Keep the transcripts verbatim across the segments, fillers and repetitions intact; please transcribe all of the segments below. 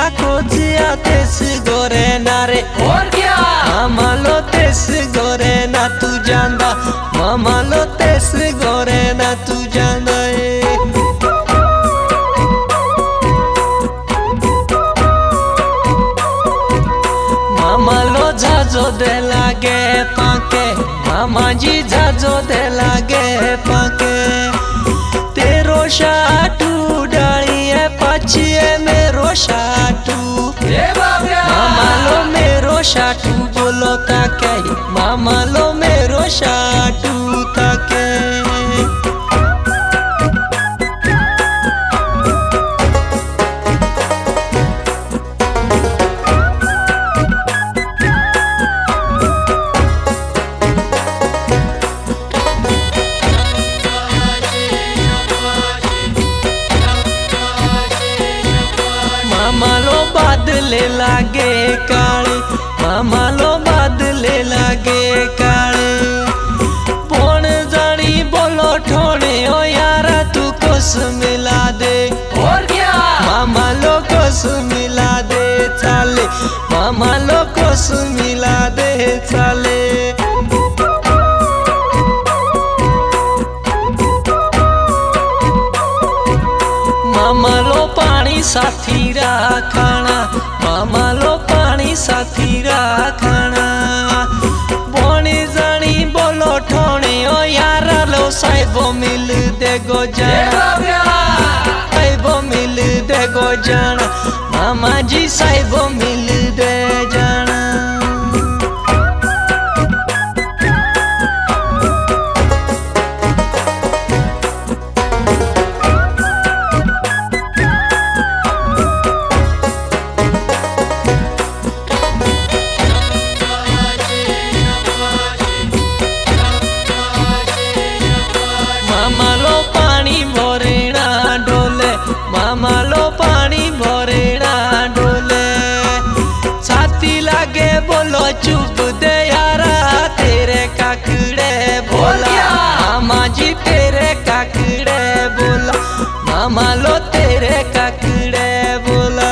खोजिया तेस गोरे ना रे। और क्या मामा लो तेस गोरे ना तू जांदा, मामा लो तेस गोरे ना तू जांदा ए। मामा लो झाजो दे लागे पाके, मामा जी झाजो दे लागे पाके। तेरो शाटू डालिए पछिए मेरो शाटू, मामा लो मेरो शाटू बोलो ताके, मामा लो मेरो शाटू ताके। मामा लो बादले लागे काले, मामा लो बादले लागे काले। कौन जानी बोलो ठोने ओ यारा तू कुछ मिला दे। और क्या मामा लो कुछ मिला दे चाले, मामा लो कुछ मिला दे चाले। मामा लो पानी साथी राखना, मामा लो पानी साथी राखना। बोनी जानी बोलो ठोने ओ यारा लो साहिबो मिल दे गो जाना, साहिबो मिल दे गो जाना, मामा जी साहिबो मिल दे जाना। मामा लो पानी भरेना डोले, मामा लो पानी भरेना डोले। छाती लागे बोलो चुप दे यारा तेरे काकड़े बोला, मामा जी तेरे काकड़े बोला, मामा लो तेरे काकड़े बोला।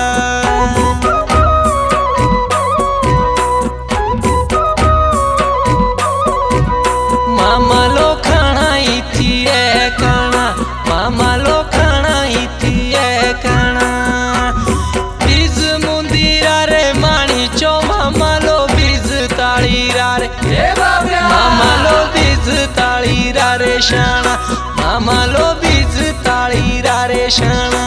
मामा लो खाना ही थी है खाना, मामा लो खाना ही थी है खाना। बीज मुंदीरा रे मानी चो, मामा लो बीज तालीरा रे, मामा लो बीज तालीरा रे शाना, मामा लो बीज तालीरा रे शाना।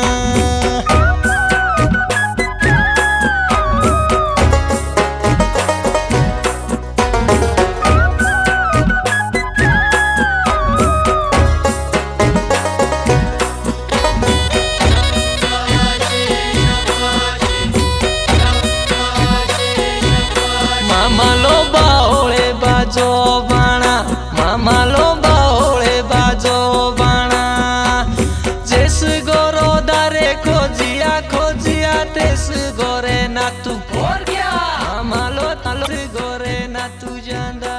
मामा लो बाओले बाजो बाणा, मामा लो बाओले बाजो बाणा। जेस गोरो दारे खोजिया खोजिया तेस गोरे ना तू। और क्या मामा लो तल गोरे ना तू जांदा।